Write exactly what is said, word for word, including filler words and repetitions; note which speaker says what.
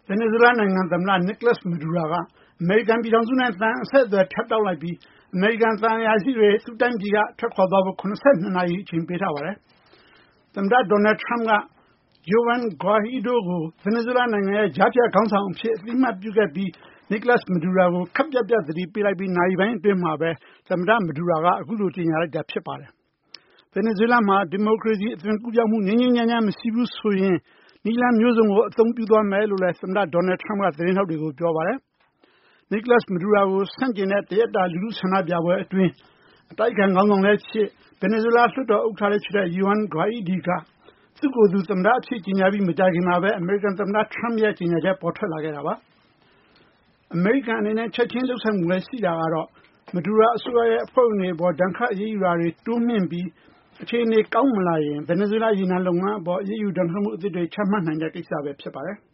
Speaker 1: ဗင်နီဇွဲလားနိုင်ငံသမ္မတ Nicolas Maduro ကအမေရိကန်ပြည်ထောင်စုနဲ့သံအဆက်အသွယ်ဖြတ်တောက်လိုက်ပြီးအမေရိကန်သံအရာရှိတွေသူ့တိုင်းပြည်ကထွက်ခွာသွားဖို့၇၂နာရီအချိန်ပေးထားပါတယ်။သမ္မတ Donald Trump က Juan Guaido ကိုဗင်နီဇွဲလားနိုင်ငံရဲ့ကြားဖြတ်ခေါင်းဆောင်အဖြစ်အသိအမှတ်ပြုခဲ့ပြီးNicolas Maduro ကိုခပ်ပြတ်ပြတ်သတိပေးလိုက်ပြီးနာရီပိုင်းအတွင်းမှာပဲသမ္မတ Maduro ကအခုလိုကြေညာလိုက်တာဖြစ်ပါတယ်။ဗင်နီဇွဲလားမှာဒီမိုကရေစီအသွင်ကူးပြောင်းမှုငြိမ်းငြိမ်းချမ်းချမ်းမရှိဘူးဆိုရင်နည်းလမ်းမျိုးစုံကိုအသုံးပြုသွားမယ်လို့လည်းသမ္မတ Donald Trump ကသတင်းထောက်တွေကိုပြောပါတယ်။ Nicolas Maduro ကိုဆန့်ကျင်တဲ့တရက်တာလူထုဆန္ဒပြပွဲအတွင်းအတိုက်အခံခေါင်းဆောင်လည်းဖြစ်ဗင်နီဇွဲလားလွှတ်တော်ဥက္ကဋ္ဌလည်းဖြစ်တဲ့ Juan Guaido ကသူ့ကိုယ်သူသမ္မတအဖြစ်ကြေညာပြီးမကြာခင်မှာပဲအမေရိကန်သမ္မတ Trump ရဲ့ကြေညာချက်ပေါ်ထွက်လာခဲ့တာပါ။အမေရိကန်အနေနဲ့ချက်ချင်းလုပ်ဆောင်မှုလည်းရှိတာကတော့Maduro အစိုးရရဲ့အဖွဲ့ဝင်တွေအပေါ်ဒဏ်ခတ်အရေးယူတာတွေတိုးမြှင့်ပြီးအခြေအနေကောင်းမလာရင်ဗင်နီဇွဲလားရေနံလုပ်ငန်းအပေါ်အရေးယူဒဏ်ခတ်မှုအသစ်တွေချမှတ်နိုင်တဲ့ကိစ္စပဲဖြစ်ပါတယ်။